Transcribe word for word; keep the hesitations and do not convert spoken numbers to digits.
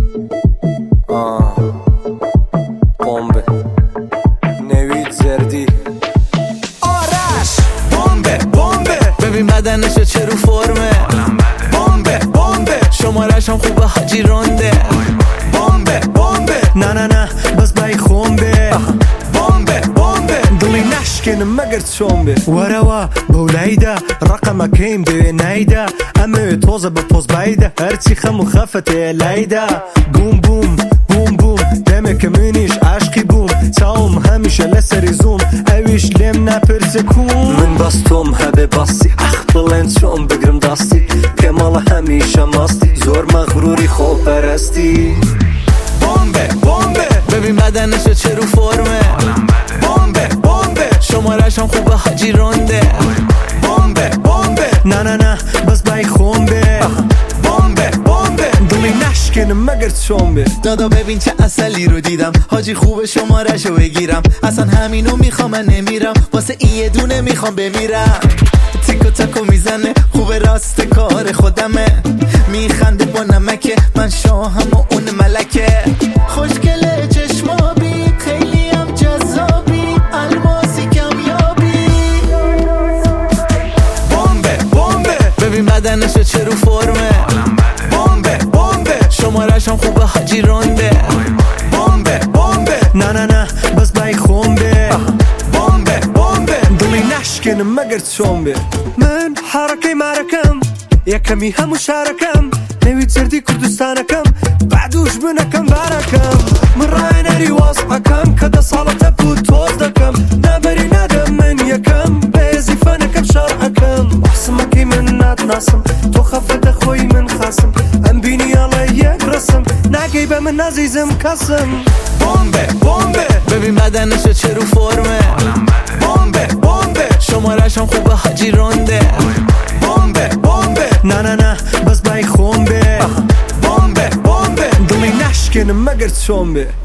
آه بمب نوید زردی آرش بمبه بمبه ببین بدنشو چه رو فرمه بمبه بمبه شمارش هم خوبه حاجی رونده بمبه بمبه نه نه نه بس بای خونبه بمبه بمبه دلی نشکنم مگر چونبه وروا بولیده رقم کیم به نیده امه توزه به پوز بایده هرچی خمو خفته لیده بوم بوم بوم بوم دمه که منیش عشقی بوم تاوم همیشه لسری زوم اویش لیم نپرسه کون من باستم هبه باستی اخ بلند شون بگرم داستی کمال همیشه ماستی زور مغروری خوب پرستی بمبه بمبه ببین بدنشو چه رو فرمه بمبه بمبه شمارش هم خوبه حاجی رونده بمبه بمبه نه نه نه بس بای خونبه بمبه بمبه دلی نشکنم مگر چونبه دادا ببین چه اصلی رو دیدم حاجی خوب شمارشو بگیرم اصلا همینو میخوام من نمیرم واسه این یه دونه میخوام بمیرم تیکو تاکو میزنه خوب راست کار خودمه میخنده با نمکه من شاهم و اون ملکه خوشگله چشمابی خیلی هم جذابی الماسی کمیابی بمبه بمبه ببین بدنشو چه رو فرمه بمبه بمبه شمارش هم خوبه حاجی رونده بمبه بمبه نه نه نه بس بای خونبه بمبه بمبه دلی نشکنم مگر چونبه من حرکه مرکم یکمی همو شارکم نوید زردی کردستانکم بعدوش بنکم برکم من رای نری واسحکم که ده سالت بود توز دکم نبری ندم من یکم بیزی فنکم شرعکم محسمکی من ندناسم تو خفت خوی من خاسم ام بینی علی یک رسم نگی به من عزیزم کسم بمبه بمبه ببین بدنشو چه رو فرمه بمبه بمبه شمارش هم خوبه حاجی رونده بمبه بمبه نه نه نه بس بای خونبه بمبه بمبه دلی نشکنم مگر چونبه